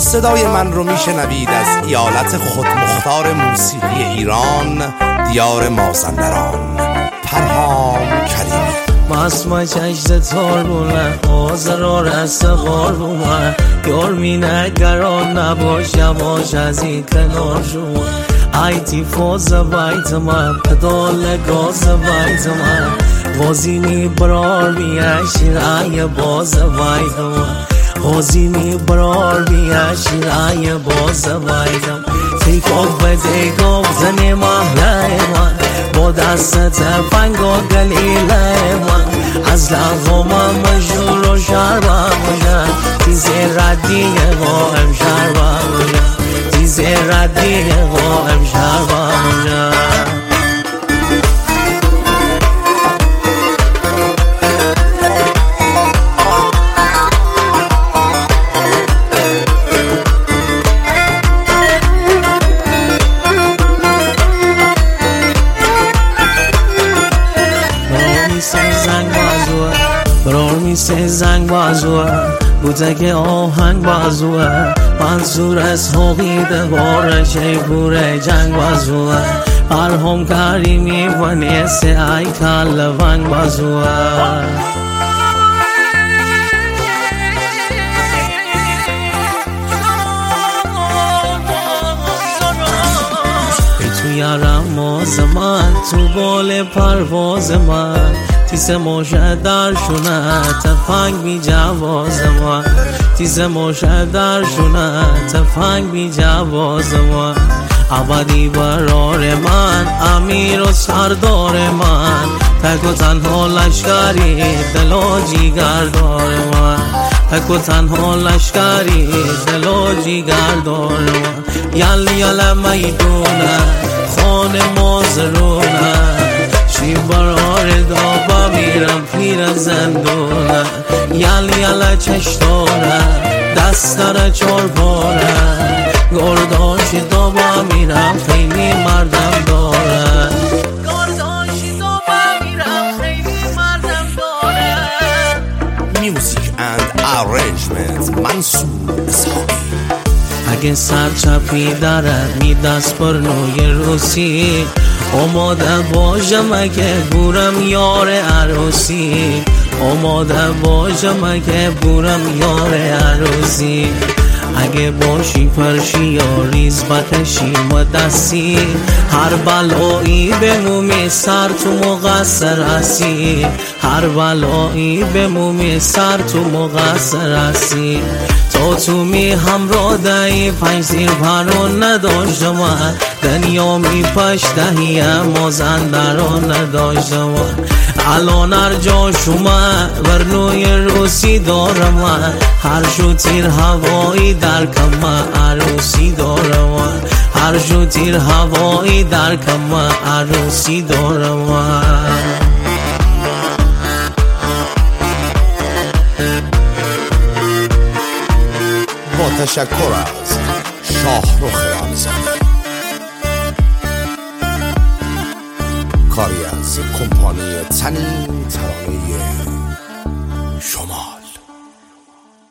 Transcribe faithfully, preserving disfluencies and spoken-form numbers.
صدای من رو میشنوید از ایالت خودمختار موسیقی ایران، دیار مازندران، پرهام کریمی. مسمع چشت تار بونه آزرار است قاربونه یار می نگران نباش یواش از این کنار شما ایتی فاز بیت من پدال گاز بیت من غازینی برار بیشیر ای باز بیت من غازینی برار بیشیر ای باز بیت من تیکاک به تیکاک زنی محله من با دست تفنگا گلیله من از لغو من مجور و شربم باشن تیز ردیه قائم شربم باشن تیز ردیه قائم شربم باشن. برار میسه زنگ بازوه بوتک آهنگ بازوه منصور از حقیده باره شیپور جنگ بازوه پرهام کریمی و نیسه ای کل ونگ بازوه تو یارم ماز من تو بال پرواز من تیز موشه در شونه تفنگ بی جواز ما تیز موشه در شونه تفنگ بی جواز ما ابدی برار من امیر و سردار من تک و تنها لشکری دل و جیگر دار من تک و تنها لشکری دل و جیگر دار من یل یل میدونه خان مازرونه چی برار دابا میرم پیر زندونه یل یل چشتاره دستر چار باره گرداشی دابا میرم خیلی مردم داره گرداشی دابا میرم خیلی مردم داره. میوزیک اند ارنجمنت منصور اسحاقی. اگه سرچپی داره می دست پر نوی روسی آماده باشم اگه بورم یار عروسی آماده باشم اگه بورم یار عروسی اگه باشی پرشی یا ریز بکشی و دستی هر بلایی به مومی سر تو مقصر هستی هر بلایی به مومی سر تو مقصر هستی تو تو می همراه دهی پنج زیر پرون نداشتم دنیا می پشتهی مازندران نداشتم الان هر جا شما ورنوی روسی دارم هر شو تیر هوایی در کم عروسی دارم هر شو تیر هوایی در کم عروسی دارم. با تشکر از شاهرخ رمزانی، کاری از کمپانی تنین ترانه شما.